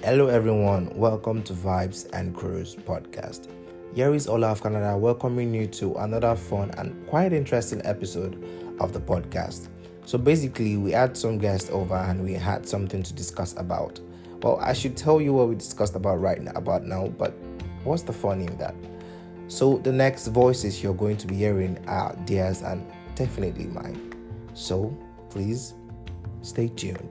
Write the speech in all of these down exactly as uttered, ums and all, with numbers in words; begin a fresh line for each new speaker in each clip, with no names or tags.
Hello everyone, welcome to Vibes and Cruise podcast. Here is Ola of Canada welcoming you to another fun and quite interesting episode of the podcast. So basically, we had some guests over and we had something to discuss about. Well, I should tell you what we discussed about right now, about now, but what's the fun in that? So the next voices you're going to be hearing are theirs and definitely mine. So please stay tuned.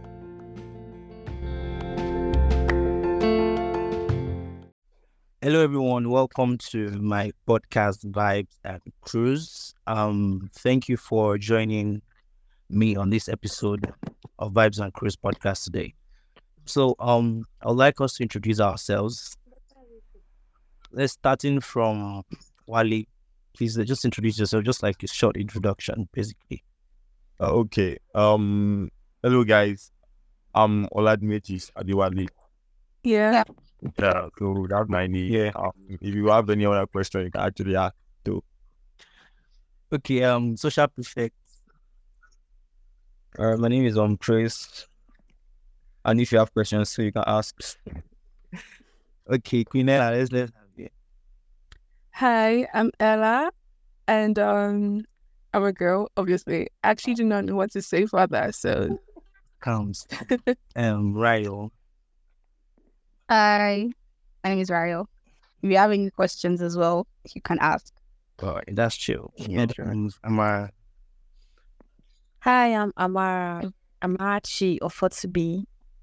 Hello, everyone. Welcome to my podcast, Vibes and Cruise. Um, thank you for joining me on this episode of Vibes and Cruise podcast today. So, um, I would like us to introduce ourselves. Let's starting from Wally. Please uh, just introduce yourself, just like a short introduction, basically.
Uh, okay. Um. Hello, guys. I'm Oladmetis Adewale.
Yeah.
Yeah. So that's my name.
Yeah.
Um, if you have any other question, you can actually ask too.
Okay. Um, social prefect.
Uh, my name is um Chris, and if you have questions, so you can ask.
Okay, Queen Ella. Let's let's have it.
Hi, I'm Ella, and um, I'm a girl. Obviously, I actually do not know what to say for that. So,
Counts. um, Ryo.
Hi, my name is Rario. If you have any questions as well, you can ask.
Alright, that's chill. Yeah, um, Amara.
Hi, I'm Amara. Amachi of Fotubi.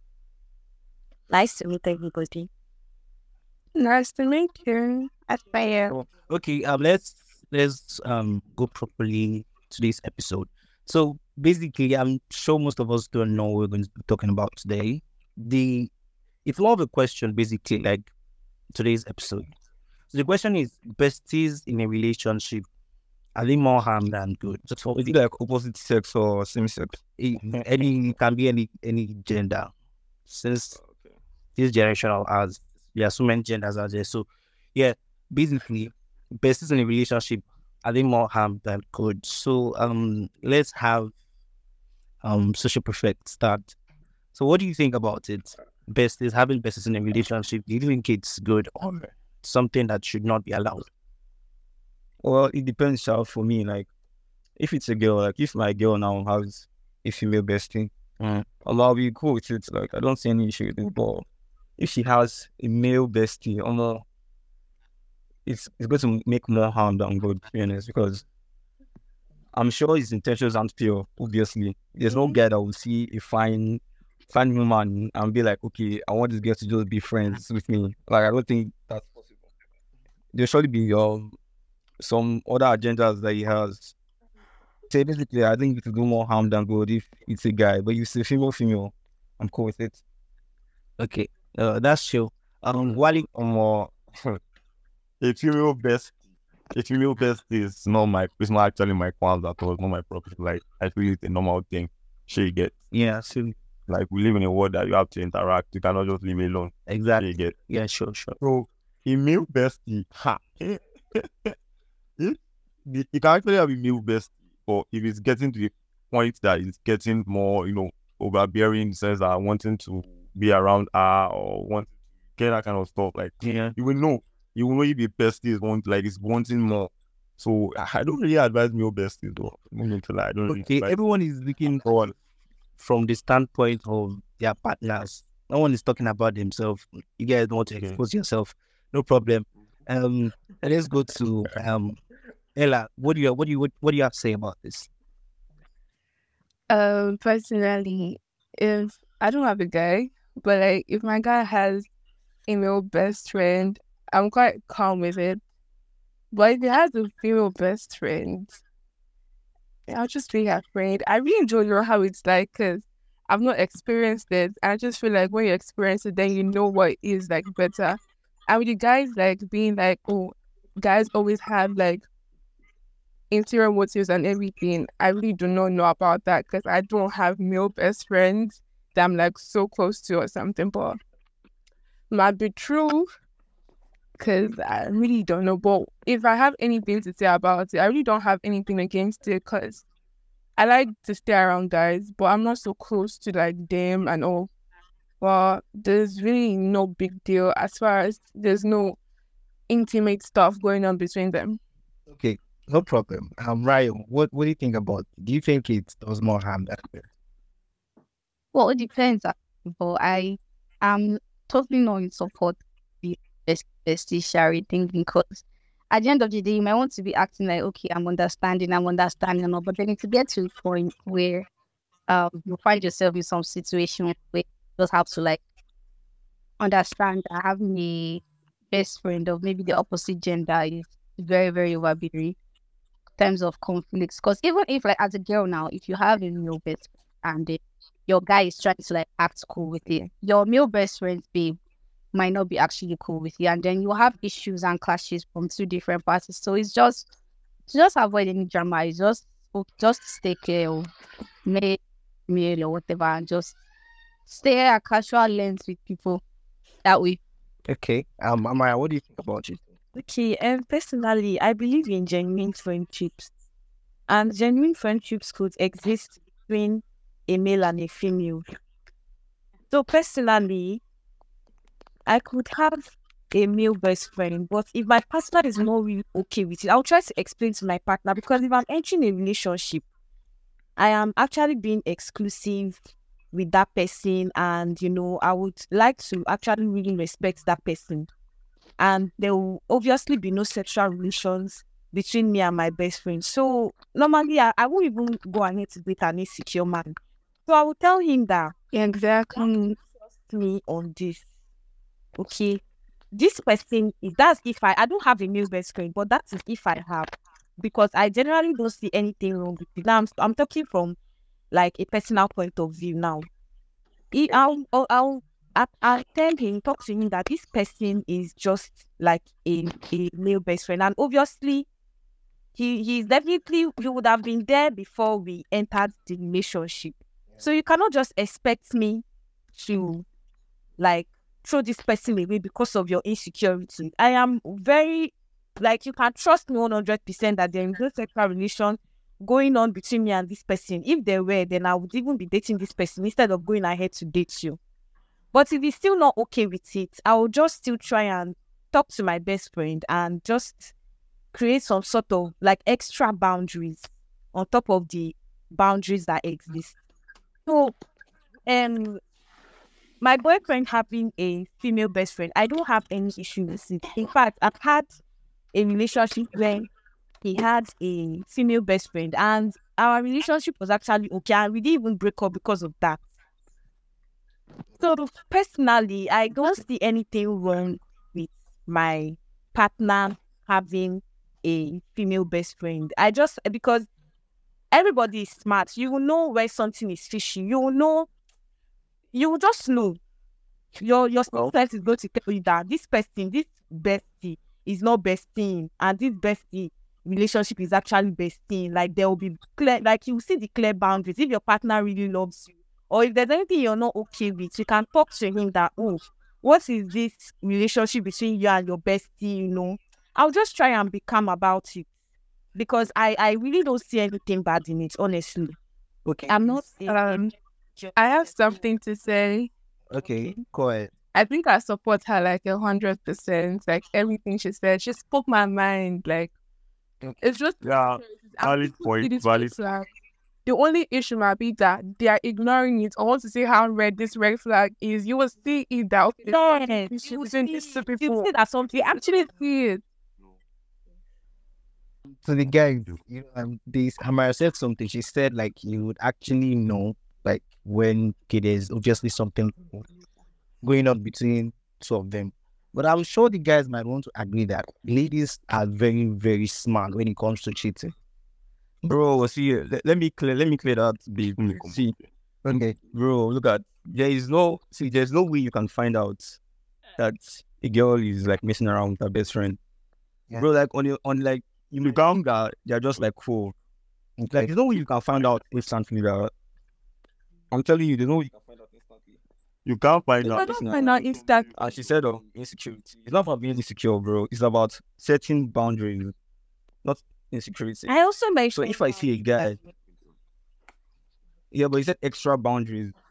Nice to meet everybody.
nice to meet you.
Aspire.
Okay, um, let's let's um go properly to this episode. So basically, I'm sure most of us don't know what we're going to be talking about today. The it's more of a question, basically, like today's episode. So the question is: besties in a relationship, are they more harm than good?
So, so is it like opposite sex or same sex?
It- any it can be any any gender. Since this generation has there are so many genders out there. So yeah, basically, besties in a relationship, are they more harm than good? So um let's have um social perfect start. So what do you think about it? Besties having besties in a relationship, do you think it's good or something that should not be allowed?
Well, it depends. Sha, for me, like if it's a girl, like if my girl now has a female bestie,
Mm.
um, I'll be cool with it. Like I don't see any issue with it. But if she has a male bestie, um, it's it's going to make more harm than good, to be honest, because I'm sure his intentions aren't pure. Obviously, there's no guy that will see a fine, fine woman and be like, okay, I want this girl to just be friends with me. Like I don't think that's possible. There'll surely be um some other agendas that he has. So basically, I think it will do more harm than good if it's a guy. But if it's a female, female, I'm cool with it.
Okay, uh, that's chill. Um, Wally,
Um, uh, a female best, a female best is not my. It's not actually my qualms at all. It's not my property. Like I feel it's a normal thing. She get
yeah, so
like we live in a world that you have to interact. You cannot just leave alone.
exactly.
She get.
Yeah, sure, sure.
So a male bestie, ha. if the- you can actually have a male bestie, but if it's getting to the point that it's getting more, you know, overbearing in the sense that wanting to be around her or want to get that kind of stuff, like
Yeah.
you will know, you will know if the bestie is want like it's wanting more. So I I don't really advise male besties though. I'm not going to lie, I don't really
Okay,
advise
everyone is looking
everyone.
from the standpoint of their partners. No one is talking about themselves. You guys want to
Okay.
expose yourself. No problem. Um, let's go to um Ella. What do you what do you what, what do you have to say about this?
Um, personally, if I don't have a guy, but like if my guy has a male best friend, I'm quite calm with it. But if he has a female best friend, I'll just be afraid. I really don't know how it's like because I've not experienced it. I just feel like when you experience it, then you know what is like better. And with you guys like being like, oh, guys always have like interior motives and everything. I really do not know about that because I don't have male best friends that I'm like so close to or something. But might be true because I really don't know. But if I have anything to say about it, I really don't have anything against it because I like to stay around guys, but I'm not so close to like them and all. but there's really no big deal as far as there's no intimate stuff going on between them.
Okay, no problem. Um, Ryan, what what do you think about? Do you think it does more harm than good?
Well, it depends. uh, But I am totally not in support of the best bestie sharing thing, because at the end of the day, you might want to be acting like, okay, I'm understanding, I'm understanding, and all, but then it's to get to a point where um you find yourself in some situation where you just have to like understand that having a best friend of maybe the opposite gender is very, very overbearing in terms of conflicts. Because even if, like, as a girl now, if you have a male best friend and uh, your guy is trying to like act cool with it, your male best friend's babe might not be actually cool with you, and then you'll have issues and clashes from two different parties. So it's just to just avoid any drama. It's just just stay clear of male, male or whatever, and just stay at casual lengths with people that way.
Okay. Um, Amaya, what do you think about it?
Okay, and personally, I believe in genuine friendships, and genuine friendships could exist between a male and a female. So personally, I could have a male best friend, but if my partner is not really okay with it, I'll try to explain to my partner, because if I'm entering a relationship, I am actually being exclusive with that person, and you know, I would like to actually really respect that person. And there will obviously be no sexual relations between me and my best friend. So normally I, I won't even go ahead to date an insecure man. So I will tell him that
Exactly.
trust me on this. Okay. This person is that's if I I don't have a male best friend, but that is if I have. Because I generally don't see anything wrong with it. Now I'm, I'm talking from like a personal point of view now. He, I'll, I'll, I'll, I- I'll tell him, talk to him that this person is just like a, a male best friend. And obviously, he he's definitely, he would have been there before we entered the relationship. So you cannot just expect me to like throw this person away because of your insecurity. I am very, like, you can trust me one hundred percent that there is no sexual relation going on between me and this person. If there were, then I would even be dating this person instead of going ahead to date you. But if he's still not okay with it, I will just still try and talk to my best friend and just create some sort of like extra boundaries on top of the boundaries that exist. So, um, my boyfriend having a female best friend, I don't have any issue with it. In fact, I've had a relationship where he had a female best friend, and our relationship was actually okay, and we didn't even break up because of that. So personally, I don't see anything wrong with my partner having a female best friend. I just, because everybody is smart, you will know where something is fishy. You will know, you will just know. Your your
Well-
sense is going to tell you that this person, this bestie, is not bestie, and this bestie relationship is actually bestie. Like, there will be clear, like, you will see the clear boundaries. If your partner really loves you, or if there's anything you're not okay with, you can talk to him that, oh, what is this relationship between you and your bestie, you know? I'll just try and be calm about it, because I, I really don't see anything bad in it, honestly.
Okay.
I'm not...
Um, I have something to say.
Okay. Go ahead.
I think I support her like a hundred percent. Like everything she said, she spoke my mind. Like
Okay.
it's just
Yeah,
I'm
valid
people see
point,
this
valid-
red flag. The only issue might be that they are ignoring it. I want to see how red this red flag is. You will see it that okay,
Yes,
she's
you
using
see,
this to
you
people.
see that something...
You actually see it.
So the guy, you know, um, this Hamara said something. She said like you would actually know like when okay, there's obviously something going on between two of them. But I'm sure the guys might want to agree that ladies are very, very smart when it comes to cheating.
Bro, see, let, let me clear, let me clear that. Big. See,
Okay.
bro, look at, there is no, see, there's no way you can find out that a girl is like messing around with her best friend.
Yeah.
Bro, like on your, on like, you count that they're just like cool. Like,
Okay.
there's no way you can find out instantly that. I'm telling you, there's no way you can find out instantly.
You can't find
I
out.
don't find out instant.
And she said, oh, insecurity. It's not about being insecure, bro. It's about setting boundaries, not insecurity.
I also
So
mentioned...
if I see a guy, yeah, but he said extra boundaries.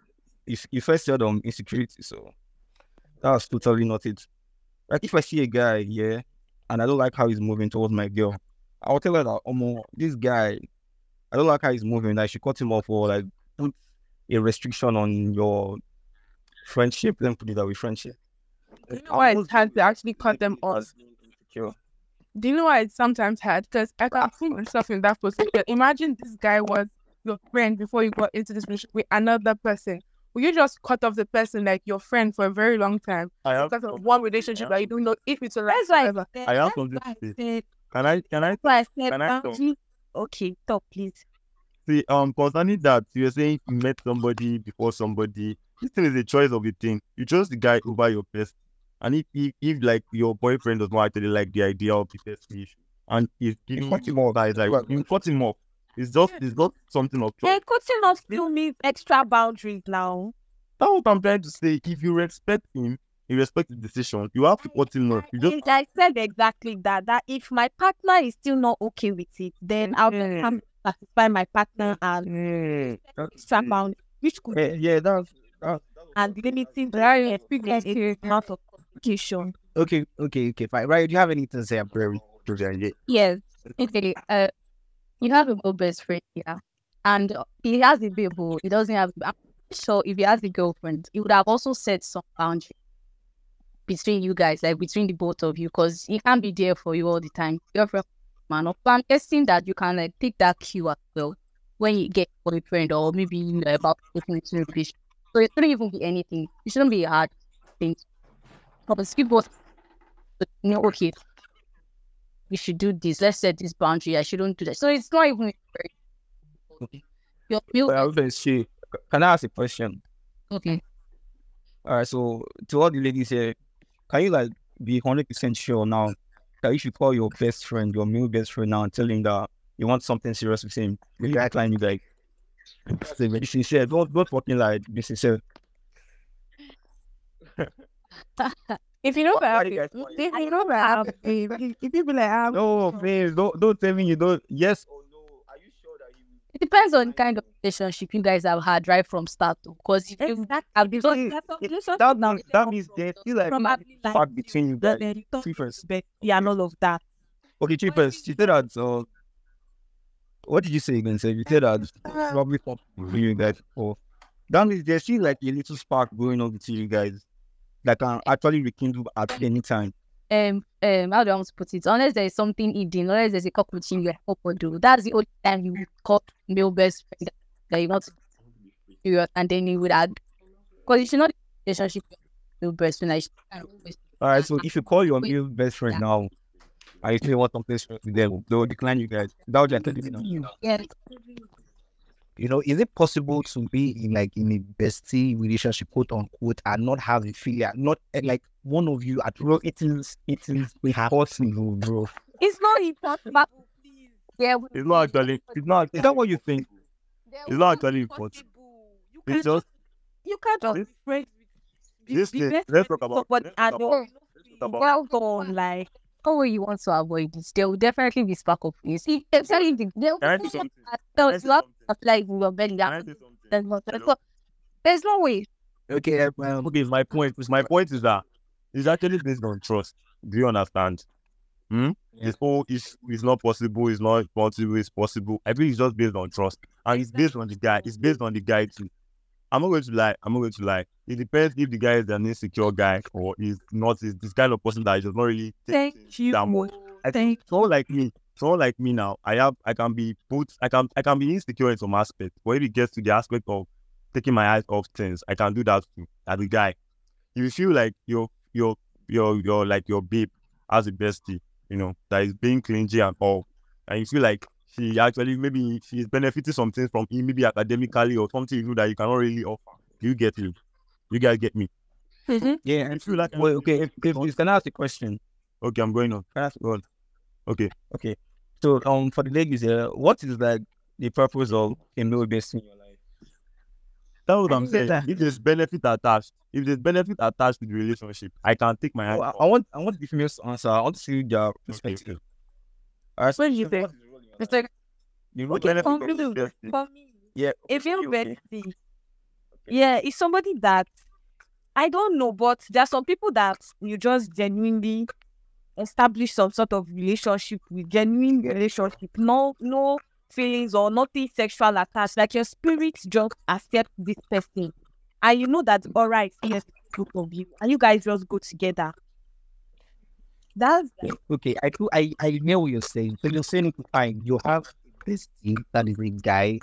if you first said on insecurity, so that's totally not it. Like if I see a guy, yeah, and I don't like how he's moving towards my girl, I'll tell her that, oh, mo, this guy, I don't like how he's moving. I should cut him off or like put a restriction on your friendship. Then put it that way, friendship.
Do you know why it's hard to actually cut them off? Do you know why it's sometimes hard? Because I can put myself in that position. Imagine this guy was your friend before you got into this relationship with another person. Will you just cut off the person like your friend for a very long time
I have,
because of one relationship that you don't know if it's a
That's
last
why
forever?
I said-
I have
that's
something
why
to
I
say.
said-
Can I, can I,
that's why I said
Can I talk?
boundary. Okay, talk please.
see, um, concerning that, you were saying you met somebody before somebody. This thing is a choice of a thing. You chose the guy over your best. And if, if, if like, your boyfriend does not actually like the idea of the best issue, and he's giving
cut
you
him off.
that, it's like, you cut him off. It's just, it's not something of choice.
Hey, cutting off still means extra boundaries now.
That's what I'm trying to say. If you respect him, you respect the decision, you have to cut him off. You just,
I said exactly that. That if my partner is still not okay with it, then I'll
Mm.
have to satisfy my partner and extra boundaries, which could
Yeah, yeah, that's, that's
and limiting the
Right,
uh,
speak
uh,
to-
amount of communication.
Okay, okay, okay, fine. Right, do you have anything to say? I'm very
Yes. Okay. Uh, you have a good best friend here, and uh, he has a babe, but he doesn't have. I'm sure if he has a girlfriend, he would have also set some boundary between you guys, like between the both of you, because he can't be there for you all the time. Girlfriend, man. So I'm guessing that you can like take that cue as well when you get a boyfriend or maybe you know, about getting into a relationship. So it shouldn't even be anything. It shouldn't be a hard thing. But skip both. You know, okay, we should do this. Let's set this boundary. I shouldn't do that. So it's not even
Okay.
your you
Well, I was gonna say, can I ask a question?
okay.
All right, so to all the ladies here, can you like be hundred percent sure now that if you call your best friend, your male best friend now, and tell him that you want something serious with him, will you act like you like say be sincere? Don't don't fucking like be sincere.
If you know
Why
that,
do you guys
if
want
you know that, if if you be like, um,
No, please don't don't tell me you don't. Yes or no? Are you sure that you?
It depends on the kind of relationship you guys have had right from start. Because if you have been
So it- it- that means that means there's still like
Probably like
spark between you guys.
then you talk
Cheapers.
about yeah, and all of that.
Okay, cheapers. She said that. Uh, what did you say again? So you said that probably for you guys. Or that means there's still like a little spark going on between you guys that can actually rekindle at any time.
um um how do I want to put it? Unless there is something hidden, unless there's a couple thing you hope or do. That's the only time you would call male best friend that you want to period, and then you would add because you should not relationship with male best friend. Like,
All right. So if you call your
Wait.
male best friend
Yeah.
now, and you still want something serious with them, they'll decline you guys. That would just you know.
yeah,
You know, is it possible to be in like in a bestie relationship, quote unquote, and not have a feeling, not eh, like one of you at
Bro, it is it is impossible, bro.
It's not important.
yeah.
it's not actually, it's not,
Is that what you think?
it's not actually important.
You
It's
can't
just,
you can't just
this-
be friends with be-
this
be
thing,
best
let's
friends
talk
with
about,
somebody
let's
and
talk
don't
about, let's talk about,
Well
don't like
how will you want to avoid this? There will definitely be spark of this. If especially if there will
can I
be
say something?
no,
Can I
it's
say
not
something?
apply in your belly.
Can I
That
say something?
there's no, there's
Hello?
no, there's no way.
okay? Um,
Okay, my point, my point is that it's actually based on trust. Do you understand? Hmm? It's all it's, it's not possible, it's not possible, it's possible. I think it's just based on trust. And it's based on the guy. It's based on the guy too. I'm not going to lie. I'm not going to lie. It depends if the guy is an insecure guy or is not is this kind of person that is just not really take
thank
things
you.
that much. I
Thank
think someone like me, someone like me now, I have I can be put I can I can be insecure in some aspect, but if it gets to the aspect of taking my eyes off things, I can do that too. As a guy. If you feel like your your your your like your babe has a bestie, you know, that is being clingy and all, and you feel like she actually maybe she's benefiting some things from him, maybe academically or something you know that you cannot really offer. You get me? You guys get me?
Yeah, and
feel like
well, okay, if, if, if can I ask a question?
Okay, I'm going on.
Can I ask
Go on. Okay.
Okay. So um for the ladies here, what is like the purpose of a male bestie in your life?
That's what
I
I'm
get
saying.
that.
If there's benefit attached, if there's benefit attached to the relationship, I can take my eyes
I,
off.
I want I want the females to answer. I want to see their perspective. Alright,
What do you think?
It's like
the
What
role-
benefit
For
of
me,
the bestie?
for me,
yeah,
if you're
okay, okay.
bestie, Yeah, it's somebody that I don't know, but there are some people that you just genuinely establish some sort of relationship with, genuine relationship, no no feelings or nothing sexual attached. Like your spirit just accept this person, and you know that all right, yes, both of you, and you guys just go together. That's
Okay, I do. I I know what you're saying. So you're saying, fine, you have this team that is a guy,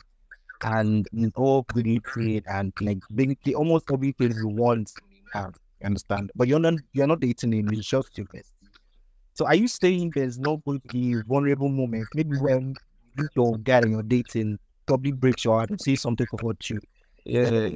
and it's all really great, and like basically almost everything you want to have. You understand? But you're not. You're not dating him. It's just your bestie. So are you saying there's not going to be vulnerable moments? Maybe when you your guy and you're dating probably breaks your heart and say something to hurt you.
Yeah.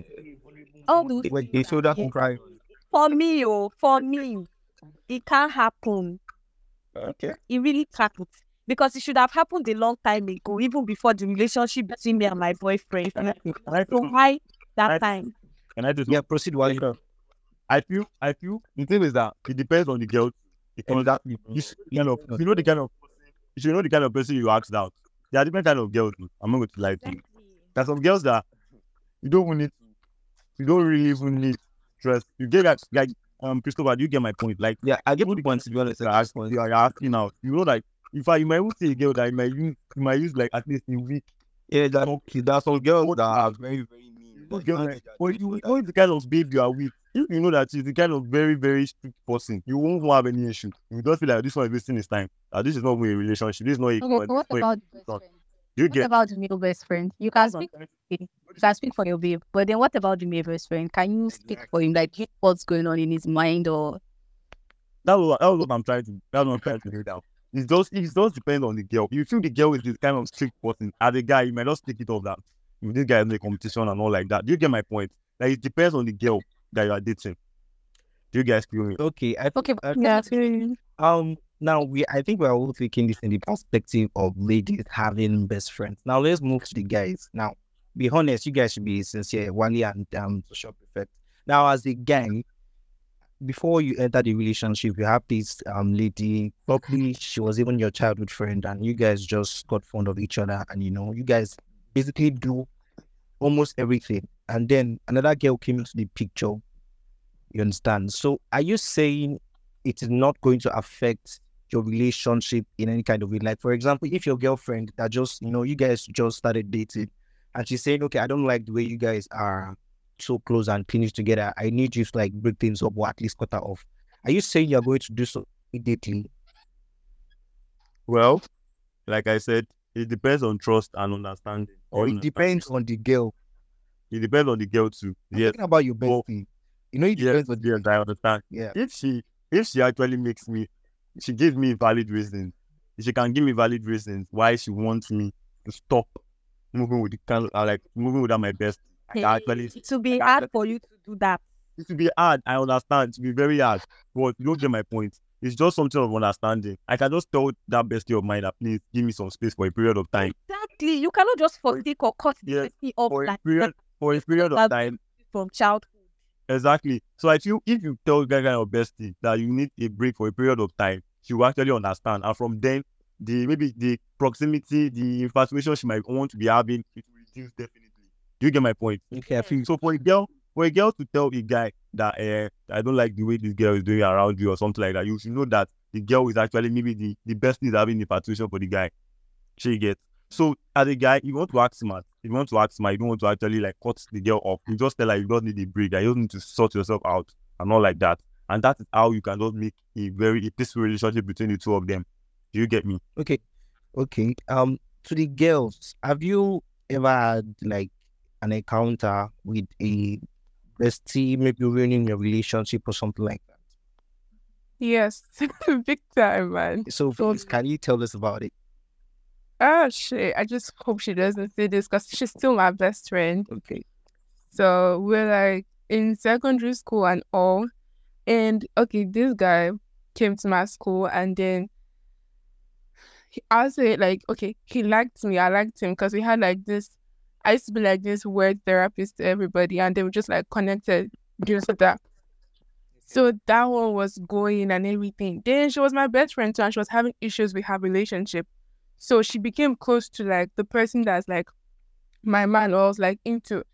all those
When
things
they
that-
show that cry.
for me, oh, for me, it can't happen.
Okay.
It really can't. Because it should have happened a long time ago, even before the relationship between me and my boyfriend.
Can I, can I,
So why that
I-
time?
can I just
Yeah, proceed while you
I feel, I feel the thing is that it depends on the girl. Because
Exactly.
you, should, kind of, you know the kind of you should know the kind of person you asked out. There are different kind of girls. I'm not going to lie to you. There are some girls that you don't even need, you don't really even need stress. You get like, like um, Christopher, do you get my point? Like,
Yeah, I get the point, to be honest.
you are asking, you are asking out. You know, like, in fact, you might even see a girl that you might use, you might use like at least a week.
Yeah, that, okay, there's some girls that are very, very mean.
Those girls, like, but you know the kind of babe you are with. If you know that she's the kind of very, very strict person, you won't have any issue. You just feel like this one is wasting his time. Uh, this is not a relationship. This is not a.
Okay, but what
not a-
about the best
not-
friend?
You
What
get.
about the male best friend? You can speak. You can speak for your babe, but then what about the male best friend? Can you speak for him? Like, you know what's going on in his mind, or
That's what, that's what I'm trying to. That's what I'm trying to do now. It just it just depends on the girl. If you feel the girl is this kind of strict person, as a guy, you might just take it off that. If this guy is in a competition and all like that, do you get my point? Like it depends on the girl that you are dating. Do you guys feel me?
Okay, I
okay?
uh,
Yeah, I feel you.
Um, now we I think we're all taking this in the perspective of ladies having best friends. Now let's move to the guys. Now, be honest, you guys should be sincere, Wally and um social perfect. Now, as a guy, before you enter the relationship, you have this um lady, probably she was even your childhood friend, and you guys just got fond of each other, and you know, you guys basically do almost everything. And then another girl came into the picture. You understand? So are you saying it is not going to affect your relationship in any kind of way? Like, for example, if your girlfriend that just, you know, you guys just started dating and she's saying, okay, I don't like the way you guys are so close and finished together. I need you to like break things up or at least cut her off. Are you saying you're going to do so immediately?
Well, like I said, it depends on trust and understanding.
Or it depends on the girl?
It depends on the girl too.
I'm
Yes.
talking about your
Well,
bestie. You know, it
Yes,
depends on the
yes, I understand.
yeah.
If she if she actually makes me, she gives me valid reasons. If she can give me valid reasons why she wants me to stop moving with the kind of, like moving without my best. I can actually,
It will be
I can
hard
actually-
for you to do that.
it will be hard. I understand. It will be very hard. But you don't get my point. It's just something of understanding. I can just tell that bestie of mine that please give me some space for a period of time.
Exactly. You cannot just forsake or cut the
Yes,
person off
For a
like
period for a period of
That-
time.
from childhood.
Exactly. So I feel if you tell that kind of bestie that you need a break for a period of time, she will actually understand. And from then, the maybe the proximity, the infatuation she might want to be having, it will reduce definitely. Do you get my point?
Okay, I feel
So for a girl, for a girl to tell a guy that uh, I don't like the way this girl is doing around you or something like that, you should know that the girl is actually maybe the, the bestie is having infatuation for the guy. She gets. So as a guy, you want to act smart. If you want to act smart, you don't want to actually like cut the girl off. You just tell her you don't need a break. That you don't need to sort yourself out and not like that. And that is how you can just make a very a peaceful relationship between the two of them. Do you get me?
okay. Okay. Um, to the girls, have you ever had like an encounter with a bestie, maybe ruining your relationship or something like that?
Yes, big time, man.
So please, can you tell us about it?
Oh shit! I just hope she doesn't see this because she's still my best friend.
Okay.
So we're like in secondary school and all. And okay, this guy came to my school and then he, I'll say like, okay, he liked me. I liked him because we had like this. I used to be like this word therapist to everybody, and they were just like connected due to that. So that one was going and everything. Then she was my best friend too, and she was having issues with her relationship. So she became close to like the person that's like my man or I was like into.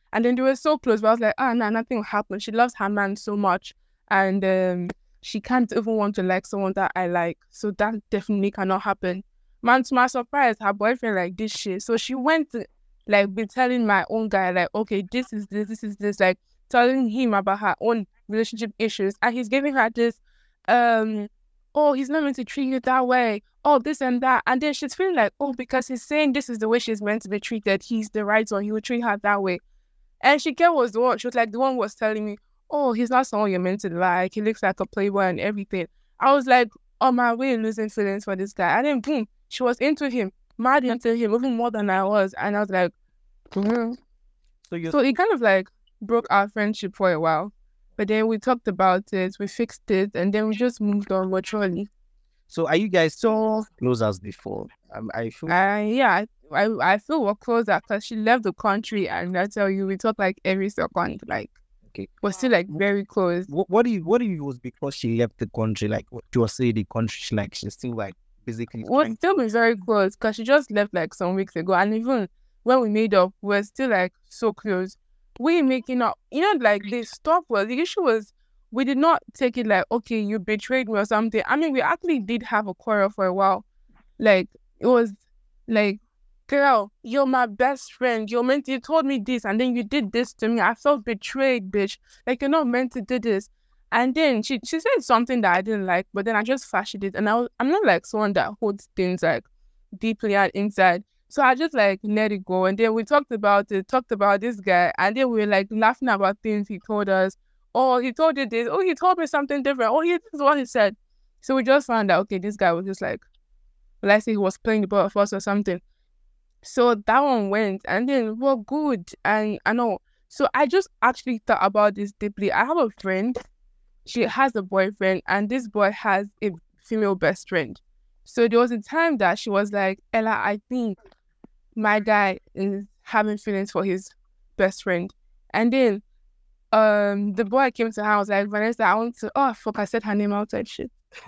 And then they were so close, but I was like, ah, nah, nothing will happen. She loves her man so much. And um, she can't even want to like someone that I like. So that definitely cannot happen. Man, to my surprise, her boyfriend like this shit. So she went to like be telling my own guy, like, okay, this is this, this is this, like telling him about her own relationship issues. And he's giving her this, um, oh, he's not meant to treat you that way. Oh, this and that. And then she's feeling like, oh, because he's saying this is the way she's meant to be treated, he's the right one, he will treat her that way. And she was the one, she was like, the one who was telling me, oh, he's not someone you're meant to like, he looks like a playboy and everything. I was like, on my way losing feelings for this guy. And then boom, she was into him, mad into him, even more than I was. And I was like, mm-hmm. so, you're... so it kind of like broke our friendship for a while. But then we talked about it, we fixed it, and then we just moved on virtually.
So are you guys so close as before? Um, I feel.
Uh, yeah, I, I I feel we're closer because she left the country, and I tell you, we talk like every second. Like,
okay,
we're still like very close.
What, what do you what do you was because she left the country? Like, what you say the country? Like, she's still like basically.
We're still be very close because she just left like some weeks ago, and even when we made up, we're still like so close. We making up, you know, like the stuff was the issue was. We did not take it like, okay, you betrayed me or something. I mean, we actually did have a quarrel for a while. Like, it was like, girl, you're my best friend. You're meant to, you told me this, and then you did this to me. I felt betrayed, bitch. Like, you're not meant to do this. And then she she said something that I didn't like, but then I just flashed it. And I was, I'm not like someone that holds things like deeply and inside. So I just like let it go. And then we talked about it, talked about this guy. And then we were like laughing about things he told us. Oh, he told you this. Oh, he told me something different. Oh, yeah, this is what he said. So we just found out, okay, this guy was just like, well, I say he was playing the ball for us or something. So that one went, and then we're good. And I know. So I just actually thought about this deeply. I have a friend. She has a boyfriend, and this boy has a female best friend. So there was a time that she was like, Ella, I think my guy is having feelings for his best friend. And then Um, the boy came to her. I was like, Vanessa, I want to. Oh fuck! I said her name outside. Shit.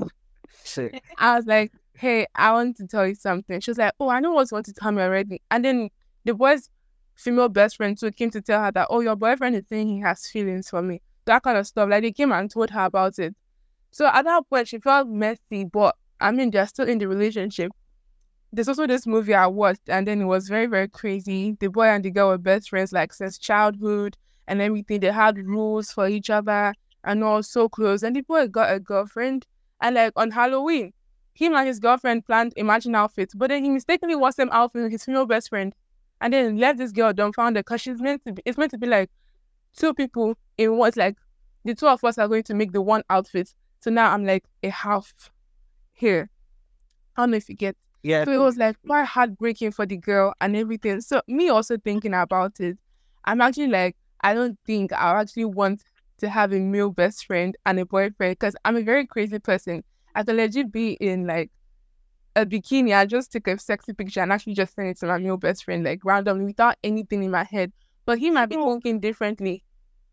Shit.
I was like, hey, I want to tell you something. She was like, oh, I know what you want to tell me already. And then the boy's female best friend too came to tell her that, oh, your boyfriend is saying he has feelings for me. That kind of stuff. Like they came and told her about it. So at that point, she felt messy. But I mean, they're still in the relationship. There's also this movie I watched, and then it was very, very crazy. The boy and the girl were best friends like since childhood. And everything, they had rules for each other and all so close. And the boy got a girlfriend. And like on Halloween, him and his girlfriend planned a matching outfit. But then he mistakenly wore some outfit with his female best friend. And then left this girl dumbfounded because she's meant to be, it's meant to be like two people in one. It's like the two of us are going to make the one outfit. So now I'm like a half here. I don't know if you get.
Yeah.
So it was like quite heartbreaking for the girl and everything. So me also thinking about it, I'm actually like, I don't think I actually want to have a male best friend and a boyfriend because I'm a very crazy person. I could legit be in like a bikini. I just take a sexy picture and actually just send it to my male best friend like randomly without anything in my head. But he might be thinking differently.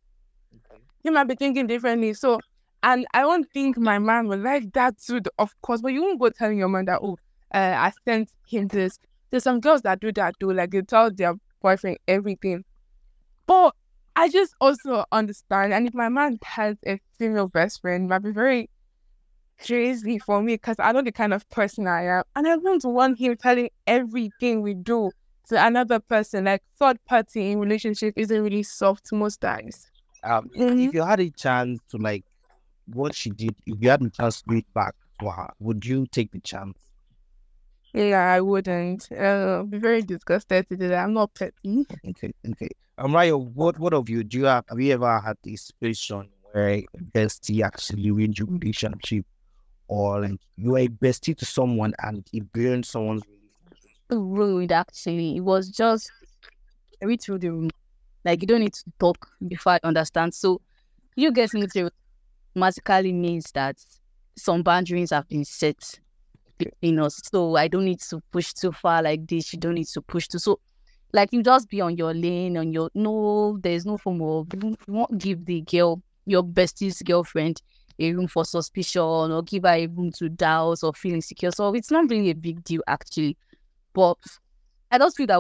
He might be thinking differently. So, and I don't think my man would like that too, of course. But you won't go telling your man that, oh, uh, I sent him this. There's some girls that do that too. Like they tell their boyfriend everything. But I just also understand, and if my man has a female best friend, it might be very crazy for me because I know the kind of person I am, and I don't want him telling everything we do to another person. Like third party in relationship isn't really soft most times.
Um,
Mhm.
if you had a chance to like what she did, if you had a chance to do it back to her, would you take the chance?
Yeah, I wouldn't. Uh, be very disgusted to do that. I'm not petty.
Okay, okay. Um, Raya, what what of you? Do you have have you ever had this situation where a bestie actually ruined your relationship, or like you were a bestie to someone and it ruined someone's relationship?
Rude, actually. It was just read through the room. Like, you don't need to talk before I understand. So, you getting into it automatically means that some boundaries have been set between us. So, I don't need to push too far like this. You don't need to push too. So, like, you just be on your lane, on your, no, there's no form of, you won't give the girl, your bestie's girlfriend, a room for suspicion or give her a room to doubt or feel insecure. So, it's not really a big deal, actually. But I just feel that we are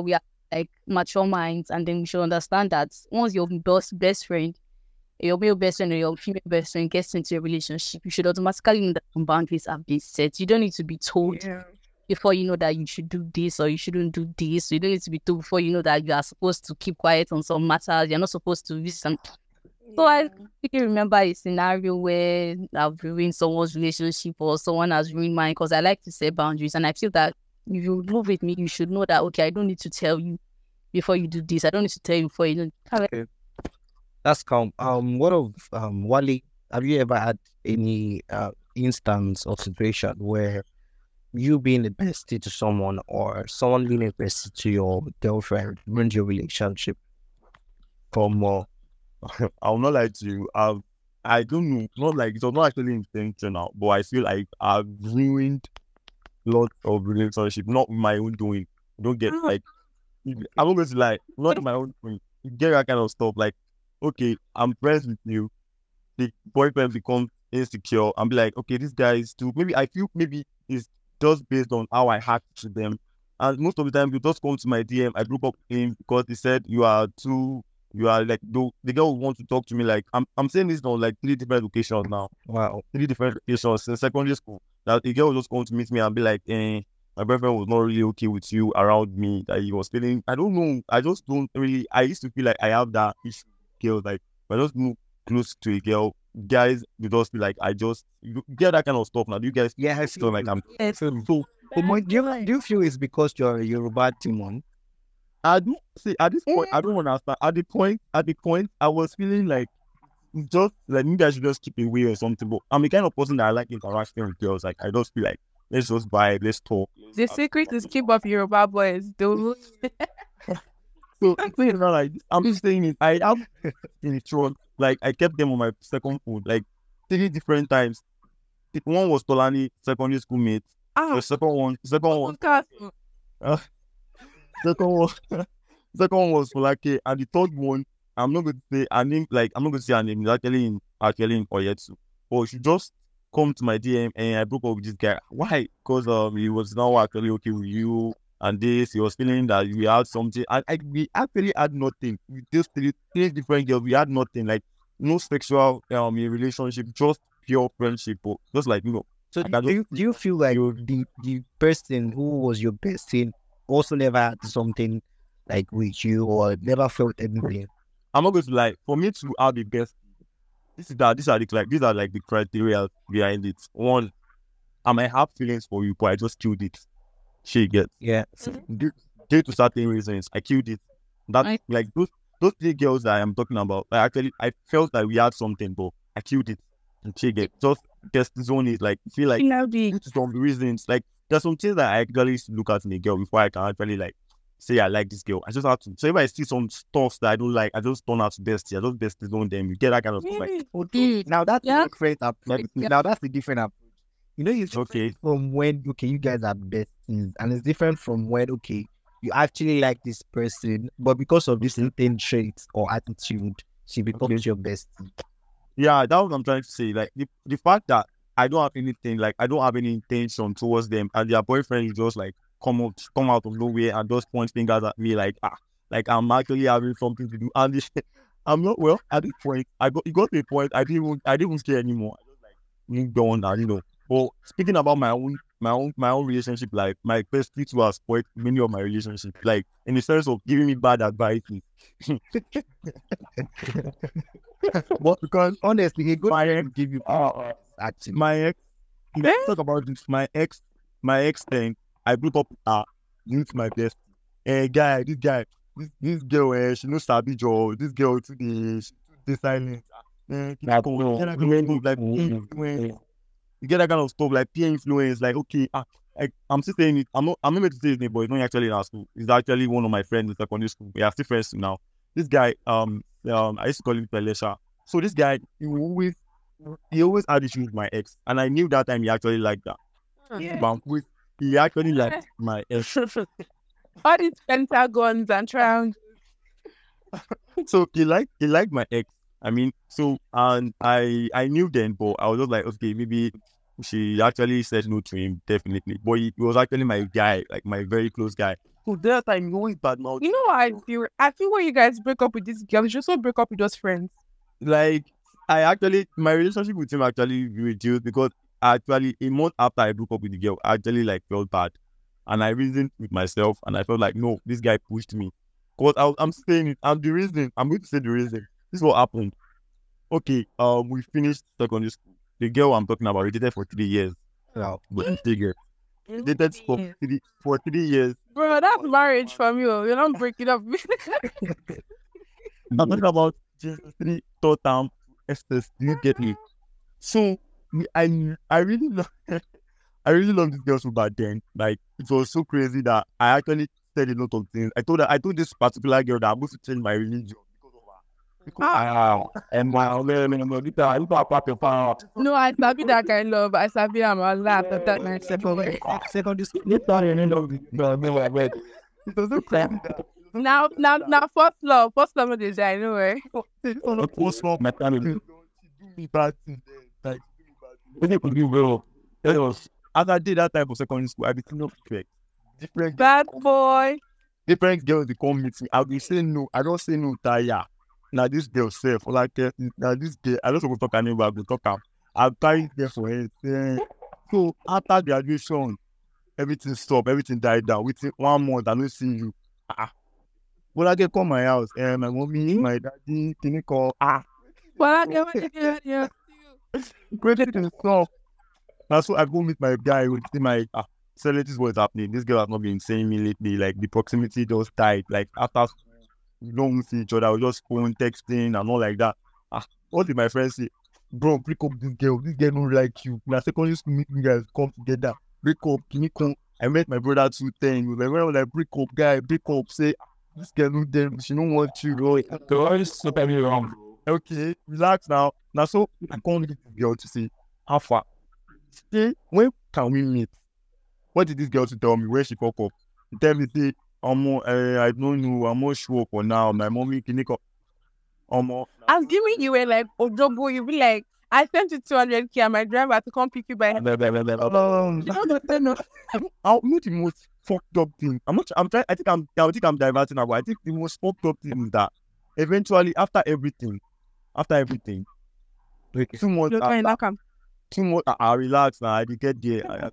like mature minds, and then we should understand that once your best best friend, your male best friend or your female best friend gets into a relationship, you should automatically know that some boundaries have been set. You don't need to be told
Yeah.
before you know that you should do this or you shouldn't do this. You don't need to be told before you know that you are supposed to keep quiet on some matters. You're not supposed to use some. So I can remember a scenario where I've ruined someone's relationship or someone has ruined mine, because I like to set boundaries, and I feel that if you move with me, you should know that, okay, I don't need to tell you before you do this. I don't need to tell you before you do.
That's calm. Um, what of um, Wally? Have you ever had any uh, instance or situation where you being a bestie to someone or someone being a bestie to your girlfriend ruined your relationship?
For more, I'll not lie to you. I've, I don't know, not like it was not actually intentional, but I feel like I've ruined lots of relationship, not my own doing. Don't get like, I'm not going to lie, not my own doing. You get that kind of stuff. Like, okay, I'm friends with you. The boyfriend becomes insecure and be like, okay, this guy is too. Maybe I feel maybe it's just based on how I act to them. And most of the time, you just come to my D M. I broke up with him because he said you are too. You are like the, the girl who wants to talk to me. Like I'm, I'm saying this on like three different occasions now.
Wow,
three different occasions since secondary school. That the girl was just going to meet me and be like, eh, my boyfriend was not really okay with you around me. That he was feeling. I don't know. I just don't really. I used to feel like I have that issue. Girls like, when I just move close to a girl, guys, you just be like, I just you get that kind of stuff now. Do you guys?
yeah, I
feel like I'm
Yes.
so.
So, do you, do you feel it's because you're you're a bad demon?
I do see at this point. I don't understand. At the point, at the point, I was feeling like just like maybe I should just keep away or something. But I'm the kind of person that I like interacting with girls. Like I just feel like let's just vibe, let's talk.
The secret is keep up your bad boys. Don't.
So I'm saying now, like I'm just saying it. I have in the truck. Like I kept them on my second phone, like three different times. The one was Tolani, secondary school mate.
Ah,
The second one, second one,
podcast.
uh, second one, second one was Folake, and the third one, I'm not going to say her name. Like I'm not going to say her name. It's actually in actually in Oyetsu. But she just come to my D M and I broke up with this guy. Why? Because um he was now actually okay with you. And this, he was feeling that we had something, and I, we actually had nothing. We just three, three different girls, we had nothing, like no sexual um relationship, just pure friendship, but just like you know.
So
I
do
can
you, do you feel like the the person who was your bestie also never had something like with you or never felt anything?
I'm not going to lie. For me to have the best, this is that these are the like these are like the criteria behind it. One, I might have feelings for you, but I just killed it. She gets
Yeah.
due, due to certain reasons, I killed it. That
Right.
like those those three girls that I am talking about. I actually I felt that we had something, but I killed it. And she get just test zone it. Like feel like
Now the
due to some reasons, like there's some things that I actually used to look at in a girl before I can actually like say I like this girl. I just have to. So if I see some stuff that I don't like, I just turn out to bestie. I just bestie zone them. You get that kind of stuff. Like
really?
Mm.
Now that's
Yeah.
a different approach.
Yeah.
Now that's a different approach. You know, it's
okay,
from when okay, you guys are besties, and it's different from when okay, you actually like this person, but because of this certain trait or attitude, she becomes
Okay.
your bestie.
yeah, that's what I'm trying to say. Like the, the fact that I don't have anything, like I don't have any intention towards them, and their boyfriend is just like come out, come out of nowhere and just point fingers at me, like ah, like I'm actually having something to do, and this, I'm not well at this point. I got it got to a point I didn't even, I didn't even care anymore. I just like moved on, and you know. But speaking about my own, my own, my own relationship life, my bestie too has spoiled many of my relationships, like in the sense of giving me bad advice. But because
Honestly, a good
my
friend
ex,
will give you
uh,
actually.
my ex, let's talk about this. My ex, my ex thing. I broke up with her due to my best. Eh, guy, this guy, this this girl, eh, she knows Sabi Joe. This girl today, she too silent. Eh, keep
Like,
calm.
no,
You get that kind of stuff, like
mm,
peer
mm,
influence. You get that kind of stuff like peer influence. Like okay, ah, like, I'm still saying it. I'm not. I'm not going to say his name, but it's not actually in our school. He's actually one of my friends in secondary school. We are still friends now. This guy, um, um, I used to call him Pelesha. So this guy, he always, he always had issues with my ex, and I knew that time he actually liked that.
Yeah.
But with, he actually liked my ex.
All these pentagons and triangles.
So he liked, he liked my ex. I mean, so and I, I knew then, but I was just like, okay, maybe she actually said no to him, definitely. But he, he was actually my guy, like my very close guy. So that time you always bad mouth.
You know what I feel? I feel when you guys break up with this girl, you just want to break up with those friends.
Like I actually my relationship with him actually reduced because actually a month after I broke up with the girl, I actually like felt bad. And I reasoned with myself and I felt like no, this guy pushed me. Because I, I'm saying it, I'm the reason. I'm going to say the reason. This is what happened. Okay, um, we finished secondary school. The girl I'm talking about, we dated for three years.
Wow.
But the girl. We dated for three, for three years.
Bro, that's marriage from you. You're not breaking up.
I'm talking about just three third term S S. Do you get me? So we- I I really love I really love this girl so bad then. Like it was so crazy that I actually said a lot of things. I told her I told this particular girl that I'm going to change my religion because of her. Because
Wow. And my own man, I'm going to be able to power.
No, I sabi that kind of love. I sabi I'm a laugh at that night. Second,
Secondary school.
You thought you know the man.
it was so crazy that
now, now, now, first love, first love of the day, no way.
it's on a post love.
My time
She
is
do me bad things then. Like she do me bad things.
when you could do well. It was
As I did that time for secondary school, I became not perfect. Different
Bad boy.
different girls they come meet me. I'll be saying no. I don't say no, Taya. Now this girl self, like uh, now this girl, I don't supposed to talk anymore, I go talk am. I'm carrying there for her. eh. So after graduation, everything stopped, everything died down. Within one month, I don't see you. Ah. When I get come my house, eh, my mommy, my daddy, can you call? Ah,
Well, I get what you did, yeah.
crazy to stop. That's so I go meet my guy with my ah. So this is what's happening. This girl has not been saying me lately. Like the proximity just died. Like after we don't see each other, we just phone texting and all like that. Ah, what did my friends say? Bro, break up this girl. This girl don't like you. Na secondary school meet me guys come together. Break up, can you come? I met my brother two ten. We were like, like break up, guy, break up. Say ah, this girl don't them. She don't want you. Bro.
the always super me wrong.
Okay, relax now. Now so I can't meet this girl to say how far. Say when can we meet? What did this girl to tell me when she pop up? She tell me say, Omo, uh, I don't know, I'm not sure for now. My mommy can make up. Omo.
I'm giving you a like Ojobo, you be like, I sent you two hundred k and my driver to come pick you by hand.
Um,
You don't know, no.
I'm not the most fucked up thing. I'm not. I'm trying. I think I'm. I think I'm diverting now. But I think the most fucked up thing is that eventually, after everything, after everything, like two months,
Look, I
after,
knock him.
two months, I, I relax now. I dey get there. I,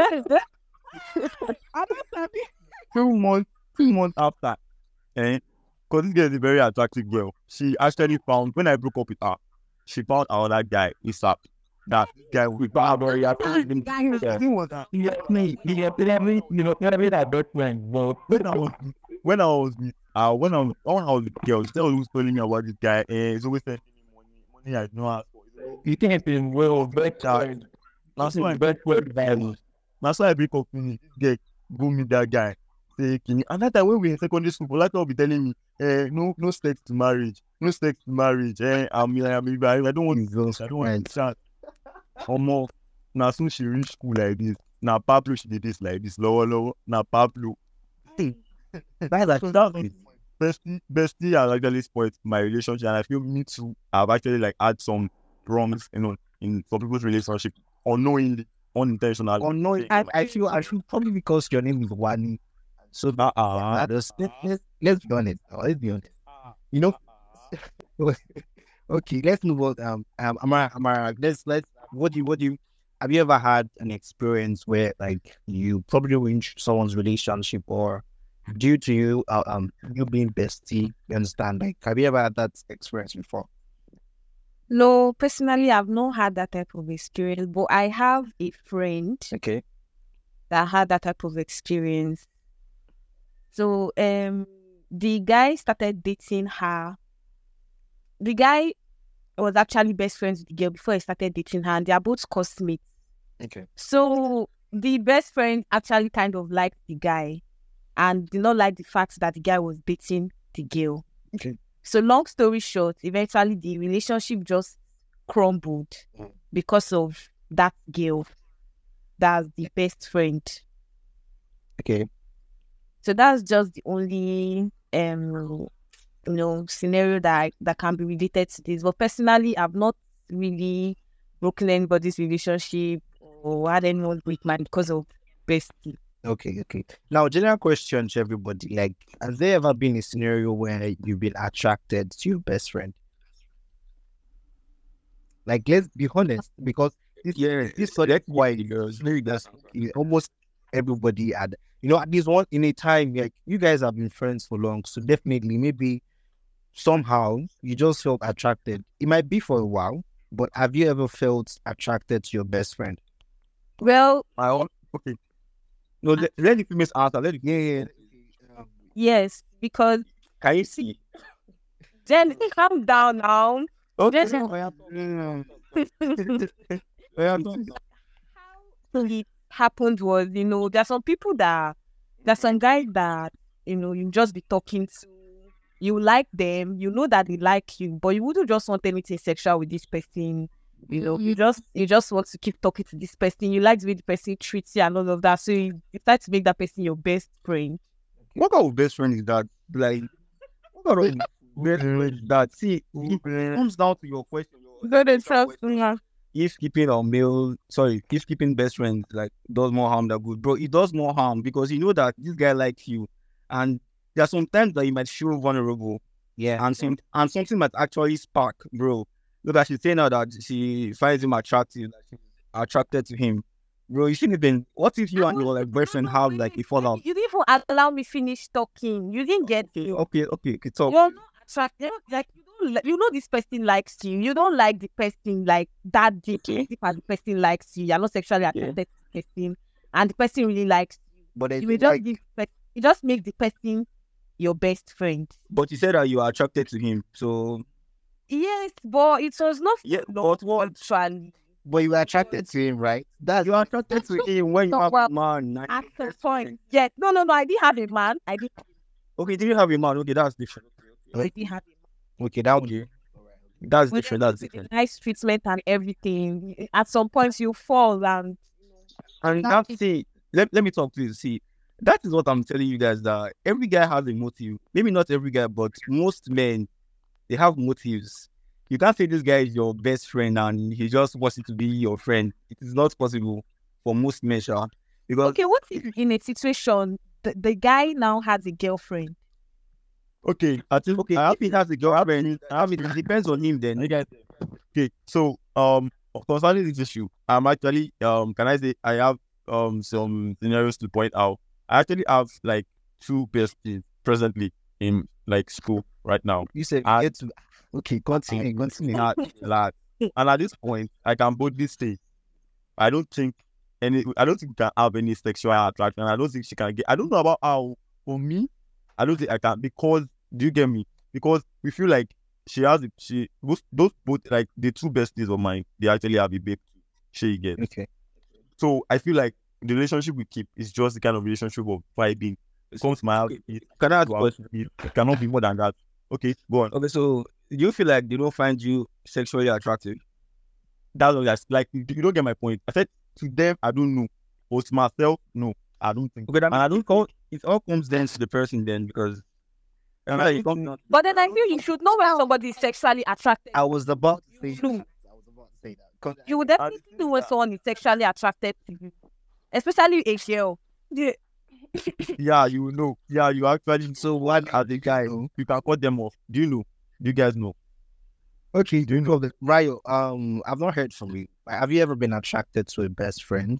I don't happy.
two months, two months after, eh? Because this girl is a very attractive girl. She actually found when I broke up with her, she found another guy. It's up. That guy with
Power, yeah.
He was that.
You get me. You get me. You know, you know, that dot man. But
when I was when I was with uh when I was when I was with girls, they always telling me about this guy. Eh, he's always sending me money, money I don't ask for.
you think it's been well, better.
That's why I
But well, value.
that's why I break up with me. This guy go meet that guy. Say, can you? And that time when we were in secondary school, like will be telling me, eh, no, no sex to marriage, no sex to marriage. Eh, I mean, I mean, I don't want to, I don't want to chat. Omo, now soon she reach school like this. Now Pablo she did this like this, lower, lower. Now Pablo.
That's like
So that's my bestie, bestie has actually spoiled my relationship, and I feel me too. I've actually like had some wrongs, you know, in some people's relationship, unknowingly, unintentionally.
unknowing. I, I feel I feel probably because your name is Wani. So
Uh, uh,
that is, let, let's, let's be honest. now, Let's be honest. You know. Okay, let's move on. Um, um, Amara, Amara, let's let's. What do you what do you have you ever had an experience where like you probably ruined someone's relationship or due to you uh, um you being bestie? You understand? Like, have you ever had that experience before?
No, personally, I've not had that type of experience, but I have a friend
Okay.
that had that type of experience. So, um, the guy started dating her. The guy was actually best friends with the girl before he started dating her, and they are both classmates.
Okay.
So, the best friend actually kind of liked the guy and did not like the fact that the guy was dating the girl.
Okay.
So, long story short, eventually the relationship just crumbled
Mm.
because of that girl. That's the best friend.
Okay.
So that's just the only um you know scenario that I, that can be related to this. But personally, I've not really broken anybody's relationship or had anyone break mine because of bestie.
Okay, okay. Now, general question to everybody: like, has there ever been a scenario where you've been attracted to your best friend? Like, let's be honest, because this
Yeah,
this subject why girls maybe that's almost everybody had, you know, at least one in a time, like you guys have been friends for long, so definitely maybe somehow you just felt attracted. It might be for a while, but have you ever felt attracted to your best friend?
Well,
my own. Okay. No, let, let the females answer. Let the,
Yeah, yeah. yeah. Um,
yes, because
can you see?
then calm down now.
Okay.
Just
mm,
Yeah.
how it happened was, you know, there's some people that there's some guys that, you know, you just be talking to, you like them, you know that they like you, but you wouldn't just want anything sexual with this person. You know, you just you just want to keep talking to this person. You like the way the person treats you and all of that. So you decide to make that person your best friend.
What kind of best friend is that? Like, what kind of best friend is that? See, it comes down to your question. your
Go to
initial
trust
question.
me.
If keeping a male, sorry, if keeping best friends like does more harm than good, bro, it does more harm because you know that this guy likes you, and there are some times that you might feel vulnerable,
yeah.
and some and something might actually spark, bro. Look, at she's saying now that she finds him attractive, that she's attracted to him, bro. You shouldn't even. What if you and your like boyfriend have like a fallout?
You didn't even allow me finish talking. You didn't get
Okay,
it.
okay, okay, okay, talk.
You're not attracted. Like you don't. Like, you know this person likes you. You don't like the person like that deep. Deep as the person likes you. You're not sexually attracted to the person, and the person really likes you.
But
You
it's
will just
like,
give. pe- You just make the person your best friend.
But you said that you are attracted to him, so
Yes, but it was not.
yeah.
not
But what?
actually.
but you were attracted to him, right? That's
You are attracted to him when you
No,
have
well,
a man. nice
At the
best
point,
friend.
yes. No, no, no. I didn't have a man. I didn't.
Okay, did you have a man? Okay, that's different.
I didn't have a man.
okay. That would
Okay, that's
With
different. That's
with
different.
nice treatment and everything. At some point, you fall and
And
That
that's
is-
see, let, let me talk please. See, that is what I'm telling you guys, that every guy has a motive. Maybe not every guy, but most men, they have motives. You can't say this guy is your best friend and he just wants it to be your friend. It is not possible for most men, sha. Because
okay. What if in a situation the, the guy now has a girlfriend?
Okay, I think
okay,
I have
if he has a girlfriend, I mean, it depends on him then.
You guys, okay, so um concerning this issue, I'm actually um can I say I have um some scenarios to point out. I actually have like two besties presently in like school right now.
you said.
I-
It's okay. Continue. Continue.
Not a lot. And at this point, I can boldly say I don't think any I don't think we can have any sexual attraction. I don't think she can get I don't know about how for me, I don't think I can because do you get me? Because we feel like she has she those, those both like the two besties of mine, they actually have a babe too. She gets.
Okay.
So I feel like the relationship we keep is just the kind of relationship of vibing. Come to my house, eat,
Can I ask
go
a
out,
question?
eat. It cannot be more than that. Okay, go on.
Okay, so do you feel like they don't find you sexually attractive?
That's what that's like. You you don't get my point. I said to them, I don't know. But to myself, no, I don't think.
Okay, that,
And I don't
all, it all comes down to the person then because
And
like,
I
it comes down-
But then I feel you should know when somebody is sexually attracted.
I was about to say.
No.
that. I was about to say that. 'Cause
You would definitely know when someone is sexually attracted to you, especially a girl. Yeah.
yeah, you will know. Yeah, you actually so what as a guy,
know.
you can cut them off. Do you know? Do you guys know?
Okay, do you know the Ryo? Um, I've not heard from you. Have you ever been attracted to a best friend?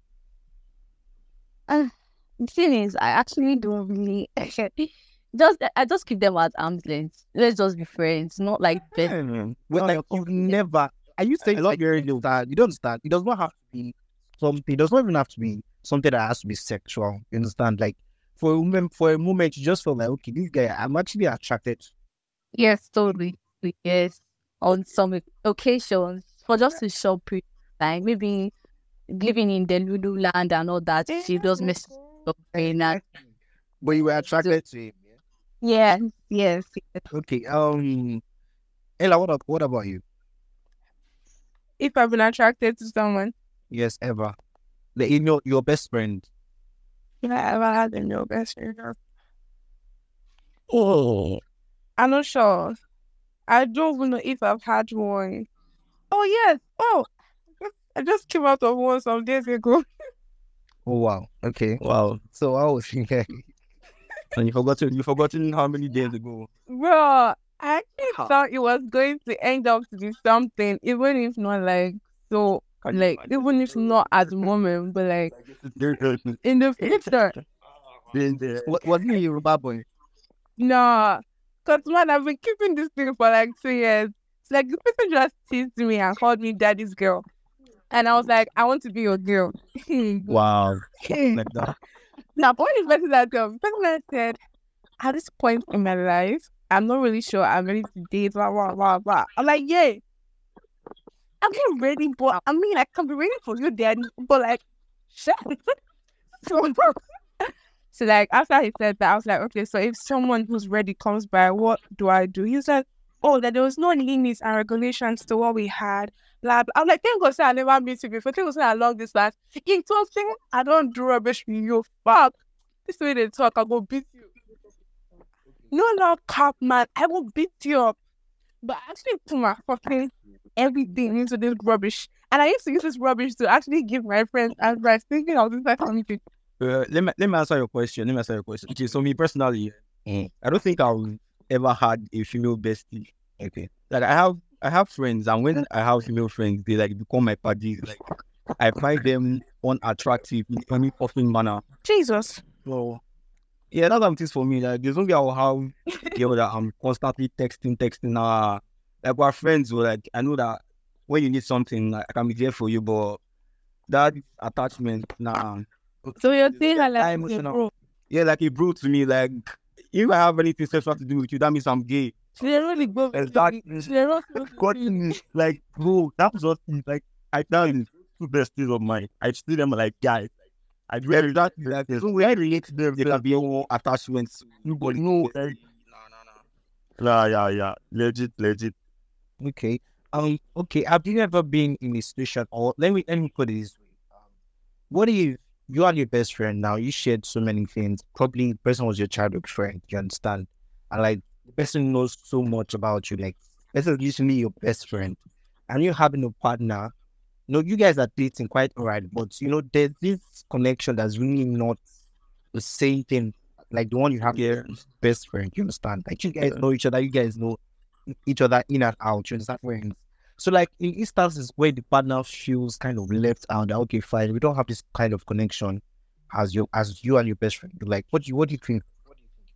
Uh, the thing is, I actually don't really just I just keep them at arm's length. Let's just be friends, not like best.
Yeah, man.
Well,
No,
like you've never. Are you saying
I
like you're you don't You don't understand. It does not have to be something. It does not even have to be something that has to be sexual. You understand? Like for a moment, for a moment, you just feel like, okay, this guy, I'm actually attracted to.
Yes, totally. Yes, on some occasions, for just a short period of time, maybe living in the Lulu land and all that, she does mess up brain and
But you were attracted to him. Yeah?
yes, yes.
Okay. Um, Ella, what ab- what about you?
If I've been attracted to someone,
Yes, ever. The you know your best friend.
if I ever had a new best friend. Oh, I'm not sure. I don't even know if I've had one. Oh yes. Oh, I just came out of one some days ago.
Oh wow. Okay.
Wow.
So I was thinking.
And you forgotten you forgotten how many days ago?
Bro, I actually
How?
thought it was going to end up to be something, even if not like so,
Can you
like
imagine?
even if not at the moment, but like
There- there-
in the future.
there- there.
What was me Yoruba boy?
Nah, cause man, I've been keeping this thing for like two years. It's like this person just teased me and called me daddy's girl, and I was like, I want to be your girl.
Wow. Like that.
Now, point is better that girl. The person that said, at this point in my life, I'm not really sure I'm ready to date, blah, blah, blah, blah. I'm like, yeah, I'm not ready, but I mean, I can be ready for you, daddy, but like, shut so, so, like, after he said that, I was like, okay, so if someone who's ready comes by, what do I do? He said, oh, that there was no limits and regulations to what we had. Blah, blah. I'm like, thank God, sir, I never meet you before. Thank God, sir, I long distance. He told me, I don't do rubbish with you. Fuck. This way they talk, I go beat you. No, no, cap, man. I will beat you up. But I actually put my fucking everything into this rubbish. And I used to use this rubbish to actually give my friends advice, thinking of this like something.
Uh, let me let me answer your question. Let me answer your question. Okay, so me personally,
Mm.
I don't think I've ever had a female bestie.
Okay.
Like I have I have friends, and when I have female friends, they like become my buddies. Like I find them unattractive in any fucking manner.
Jesus.
So yeah, that's what it is for me. Like there's only I'll have girl that I'm constantly texting, texting. Uh, like we're friends. So like I know that when you need something, like, I can be there for you. But that attachment, nah.
So you're saying I
I'm
like
emotional.
bro.
Yeah, like a bro to me. Like if I have anything sexual to do with you, that means I'm gay.
So they're really good.
Exactly.
So they're not supposed to
Got
be-
me. Like, bro, that was what like I tell you two besties of mine. I see them like guys. I do exactly like this.
So when I relate to them, there can be more attachments.
Nobody know. Like, yeah, yeah, yeah. Legit, legit.
Okay. Um. Okay. Have you ever been in a situation, or let me let me put it this way? Um, what if you and your best friend now? You shared so many things. Probably the person was your childhood friend. You understand, and like the person knows so much about you. Like this is usually your best friend, and you're having a partner. You know, you guys are dating quite alright, but you know, there's this connection that's really not the same thing like the one you have with your best friend. You understand? Like you guys know each other. You guys know each other in and out. You understand? Friends. So, like in instances where the partner feels kind of left out, that, okay, fine, we don't have this kind of connection as you as you and your best friend. Like, what do you what do you think? What do you think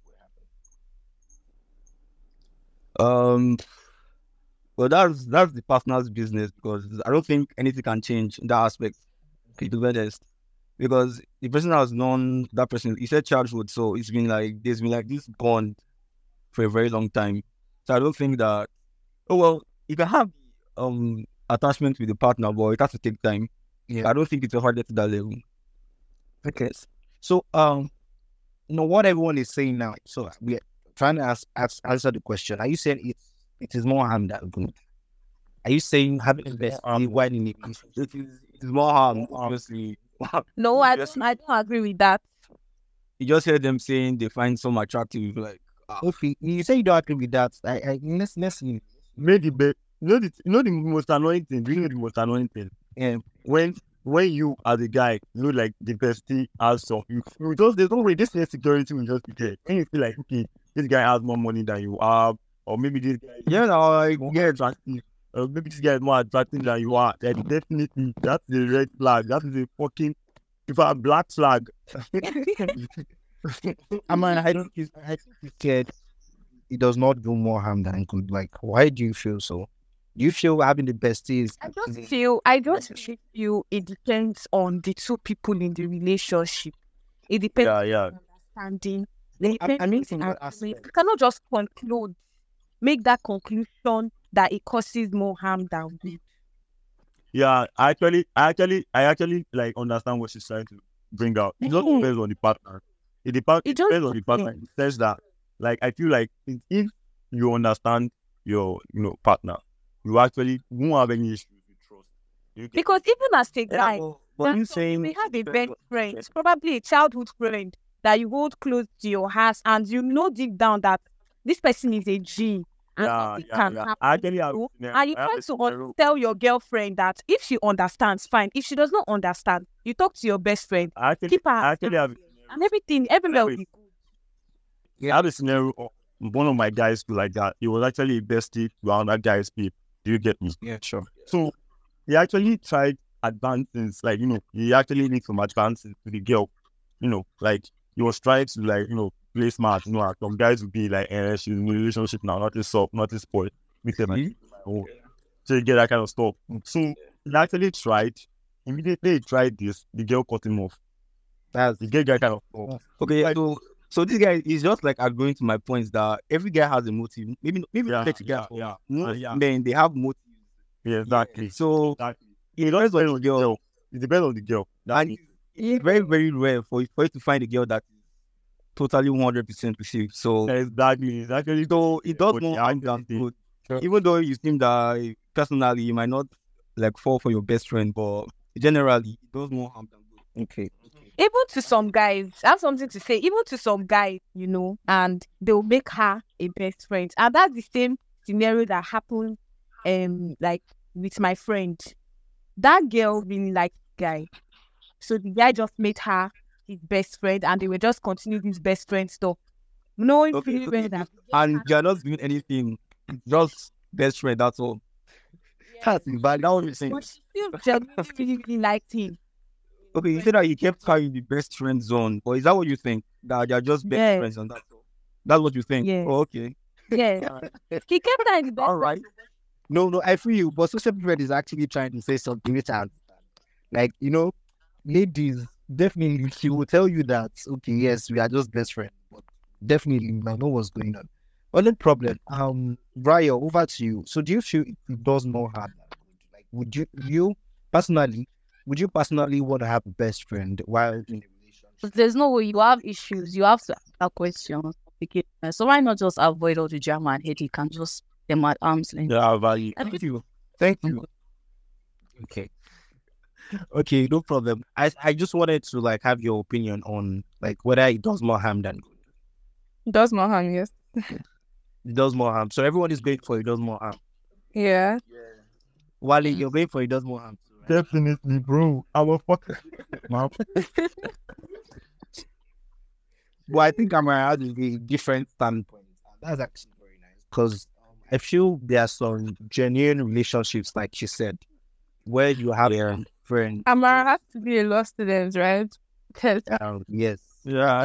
would happen?
Um. Well, that's that's the partner's business because I don't think anything can change in that aspect. To be honest, because the person has known that person. He said childhood, so it's been like there's been like this bond for a very long time. So I don't think that. Oh well, you can have um attachment with the partner, but it has to take time.
Yeah.
I don't think it's a hard get to that level.
Okay. So, um, you know what everyone is saying now. So we're trying to ask, ask answer the question. Are you saying it's it is more harm than good? Are you saying having invested
harm.
while in it?
It is it is more harm, obviously.
No, I
Yes.
don't, I don't agree with that.
You just hear them saying they find some attractive, like ah,
Okay, you say you don't agree with that. I, I let's let's see.
Made the best. You know the you know the most annoying thing. Do you know the most annoying thing?
Yeah.
When when you as a guy know like the bestie has some, you, you just there's no way this insecurity will just be there. And you feel like okay, this guy has more money than you have, or maybe this guy
yeah, no, like
more attractive, or maybe this guy is more attractive than you are. Then definitely that's the red flag. That is a fucking if a black flag.
I mean, I don't. I think you said it does not do more harm than good. Like, why do you feel so? Do you feel having the besties?
I just feel, I just feel it depends on the two people in the relationship. It depends
Yeah, yeah.
on understanding. It
I- I
depends
mean,
on
in
the
what
agreement.
aspect?
You cannot just conclude, make that conclusion that it causes more harm than good.
Yeah, I actually, I actually, I actually like understand what she's trying to bring out. It just
Mhm.
depends on the partner. It, depends.
It
it
just
depends on the partner. In the sense that, like, I feel like if if you understand your, you know, partner, you actually won't have any issues with trust. You get-
Because even as a guy,
Yeah, but,
there
but
are
you
some-
saying
we have a best friend, it's probably a childhood friend that you hold close to your heart, and you know deep down that this person is a G. and
Yeah,
nothing
yeah,
can
yeah.
happen.
I actually have,
to
yeah,
And you
I have
try
a
to un-
scenario.
tell your girlfriend that if she understands, fine. If she does not understand, you talk to your best friend,
I actually,
keep her
I actually have,
and everything, everywhere will be good.
I have a scenario of one of my guys do like that. He was actually a bestie around that guy's people. Do you get me?
Yeah, sure.
So he actually tried advancing, like, you know, he actually needs some advances to the girl. You know, like he was trying to, like, you know, play smart. You know, like, some guys would be like, eh, she's in a relationship now, not this up, not this spoiled. Me say, like, oh. So you get that kind of stuff. So he actually tried. Immediately he tried this, the girl cut him off.
That's
The girl got kind of stuff.
okay.
Like-
So, so this guy is just like agreeing to my points that every guy has a motive. Maybe, maybe
Yeah,
not every guy,
yeah,
but
yeah,
most
yeah.
men they have motives.
Yeah, exactly.
So
Exactly.
it
It
depends on
depends
the
on the
girl,
girl. It depends on the girl. That's
and
it.
it's very, very rare for for you to find a girl that is totally one hundred percent with you. So,
Exactly. It's actually
so it does
But
more
yeah,
harm than
actually,
good.
Sure.
Even though you seem that personally you might not like fall for your best friend, but generally it does more harm than good. Okay.
Even to some guys, I have something to say. Even to some guys, you know, and they'll make her a best friend, and that's the same scenario that happened, um, like with my friend. That girl really liked the guy, so the guy just made her his best friend, and they were just continuing this best friend stuff, knowing
Okay,
fully
okay.
well that
And you're not doing anything, just best friend. That's all. That's bad. Now what you're saying.
but she still genuinely really, really liked him.
Okay, you said that you kept carrying the best friend zone, or is that what you think? That they're just best
Yeah.
friends and that's all? That's what you think?
Yeah.
Oh, okay.
Yeah, he kept her in the best.
All right. No, no, I feel you. But social friend is actually trying to say something which I understand. Like, you know, ladies, definitely she will tell you that, okay, yes, we are just best friends. But definitely you might know what's going on. But no problem. Um, Brian, over to you. So do you feel it does more harm than good? Like, would you you personally would you personally want to have a best friend while in a relationship?
There's no way you have issues. You have to ask questions. So why not just avoid all the drama and headache and just them at arm's length?
Yeah, value.
Thank you. Thank you. Okay. Okay, no problem. I I just wanted to like have your opinion on like whether it does more harm than good.
Does more harm, yes.
It does more harm. So everyone is going for it does more harm.
Yeah.
Wally, you're going for it does more harm. too, right?
Definitely, bro. I'm a fucker. Man.
But I think Amara has a different standpoint.
That's actually very nice.
Because I feel there are some genuine relationships, like she said, where you have a friend.
Amara has to be a law student, right? Because
Um, yes.
Yeah.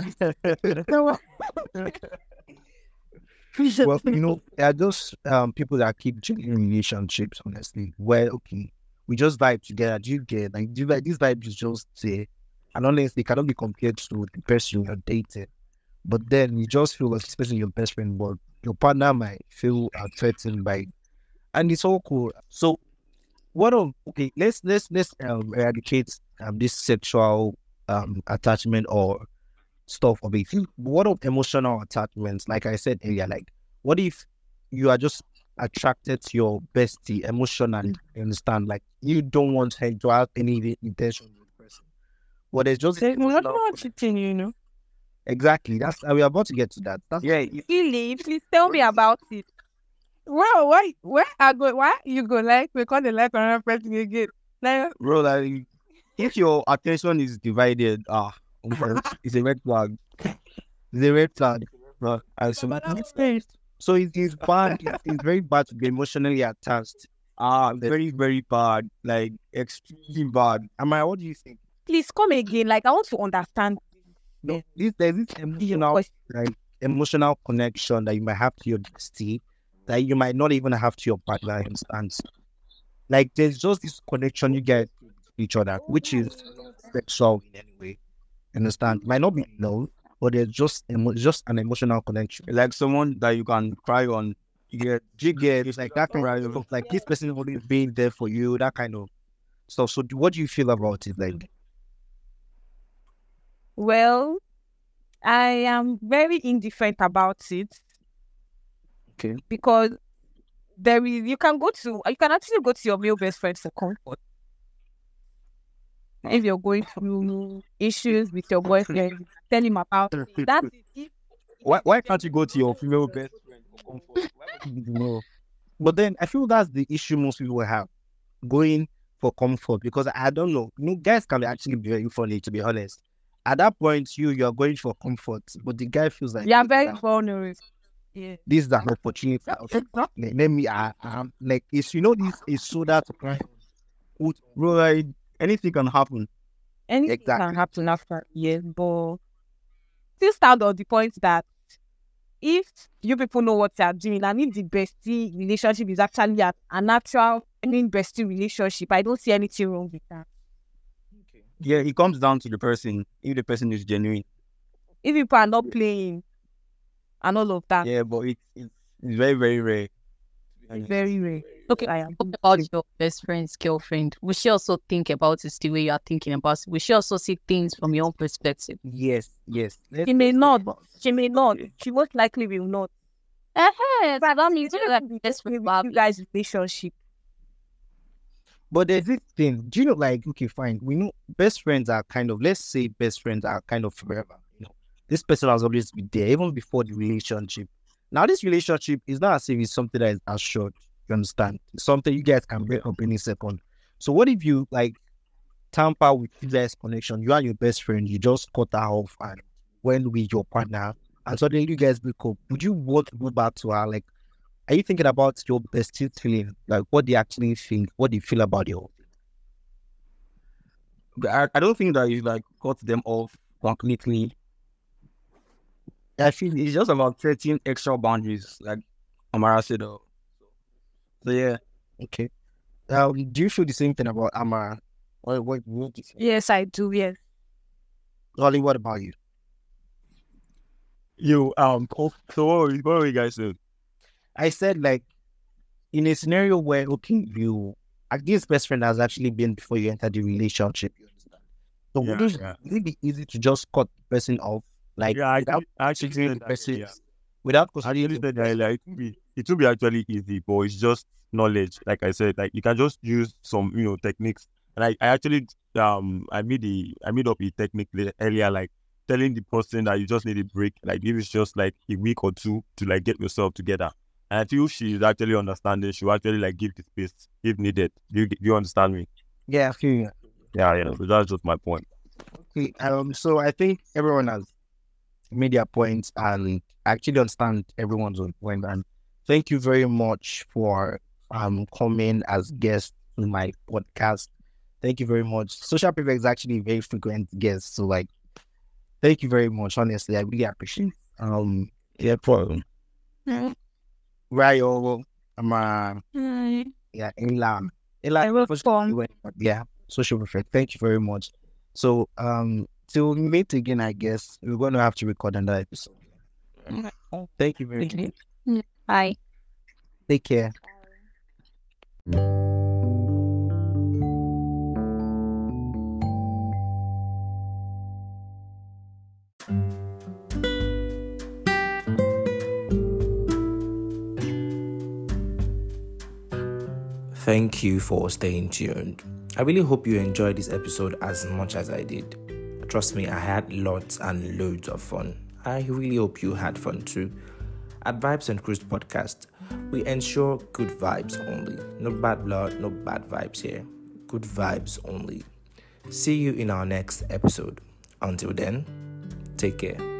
Well, you know, there are those um people that keep genuine relationships, honestly, where okay, we just vibe together. Do you get like do you, like this vibe is just say, and honestly, cannot be compared to the person you're dating. But then you just feel like this person is your best friend, but your partner might feel uh, threatened by it. And it's all cool. So what of okay, let's let's let's um, eradicate um this sexual um attachment or stuff of it. What of emotional attachments? Like I said earlier, like what if you are just attracted to your bestie emotionally? You understand? Like you don't want her to have any intention with the person. But there's just
we're not
emotional-
about cheating, you know.
exactly. That's we're about to get to that. That's
Yeah.
Really, please tell me about it.
Well, why where I go why you go like we call the like another person again? Like
bro, like if your attention is divided, ah, it's a red flag. It's a red flag. Bro. And so, so it is bad. It- It's very bad to be emotionally attached. Ah, very, very bad. Like extremely bad. Am I? What do you think?
Please come again. Like I want to understand.
No, this there's this emotional, like emotional connection that you might have to your bestie that you might not even have to your partner. Instance, like there's just this connection you get with each other, which is sexual in any way. Understand? Might not be love, but there's just emo- just an emotional connection. Like someone that you can cry on. You get, you get it's like that kind of like this person always being there for you. That kind of stuff. So, do- what do you feel about it? Like,
Well, I am very indifferent about it.
Okay.
Because there is you can go to you can actually go to your male best friend for comfort. If you're going through issues with your boyfriend, tell him about it. That is if
why why can't you go to your female best friend?
for comfort. Why would you
No. But then I feel that's the issue most people have, going for comfort, because I don't know. You know, guys can actually be very funny, to be honest. At that point, you you're going for comfort, but the guy feels like
You are
this is
very
an-
vulnerable. Yeah.
this is an opportunity. Like, let me, I, I'm like, it's, you know, this is soda to cry.
bro, like, anything can happen.
Anything
Exactly.
can happen after, yes, but still stand on the point that if you people know what you are doing, and if the bestie relationship is actually a, a natural, I mean, bestie relationship, I don't see anything wrong with that.
Yeah, it comes down to the person. If the person is genuine.
If people are not playing and all of that,
Yeah, but it, it, it's very, very rare.
it's very rare.
Okay,
I am.
talk about your best friend's girlfriend. We should also think about it the way you are thinking about it. We should also see things from your own perspective.
Yes, yes. Let's-
She may
let's
not.
talk about-
She may not. She most likely will not.
Uh-huh.
But
that means
it's
you're
not
like
the
best friend,
with
but
you guys' relationship.
But there's this thing. Do you know, like, okay, fine. We know best friends are kind of, let's say best friends are kind of forever. You know, this person has always been there, even before the relationship. Now, this relationship is not as if it's something that is assured. You understand? It's something you guys can break up any second. So what if you, like, tamper with you guys' connection? You are your best friend, you just cut her off and went with your partner, and suddenly you guys break up. Would you want to go back to her? Like, are you thinking about your bestie's feeling? Like, what they actually think, what they feel about you?
But I, I don't think that you like cut them off completely. I feel it's just about setting extra boundaries, like Amara said. uh, So yeah,
Okay. Um, do you feel the same thing about Amara? What, what, what do you think?
Yes, I do. Yes.
Ollie, what about you?
Yo, um, oh, so what were, what were you guys saying?
I said, like, in a scenario where, okay, you, like, this best friend has actually been before you enter the relationship, you understand? So
Yeah,
would it,
yeah.
would it be easy to just cut the person off? Like,
Yeah, I
without
actually, I actually
considering
said
the
that
person,
earlier.
without
I
considering
actually
the
said that
person.
earlier. It will be, it will be actually easy, but it's just knowledge. Like I said, like you can just use some, you know, techniques. And I, I actually, um, I made the, I made up a technique le- earlier, like telling the person that you just need a break. Like if it's just like a week or two to like get yourself together. And I feel she's actually understanding. She'll actually like give the space if needed. Do you, do you understand me?
Yeah, I feel you.
Yeah, yeah. So that's just my point.
Okay, um, so I think everyone has made their points and actually understand everyone's own point. And thank you very much for um coming as guest to my podcast. Thank you very much. Social Prefect is actually a very frequent guest, so like, thank you very much. Honestly, I really appreciate it. Um,
yeah, problem.
Rayo, um, uh, yeah, Ella, Ella,
I will
first-
come.
yeah, Social Prefect. Thank you very much. So, um, till we meet again, I guess we're going to have to record another episode. Thank you very much.
Bye.
Take care.
Thank you for staying tuned. I really hope you enjoyed this episode as much as I did. Trust me, I had lots and loads of fun. I really hope you had fun too. At Vibes and Cruise Podcast, we ensure good vibes only. No bad blood, no bad vibes here. Good vibes only. See you in our next episode. Until then, take care.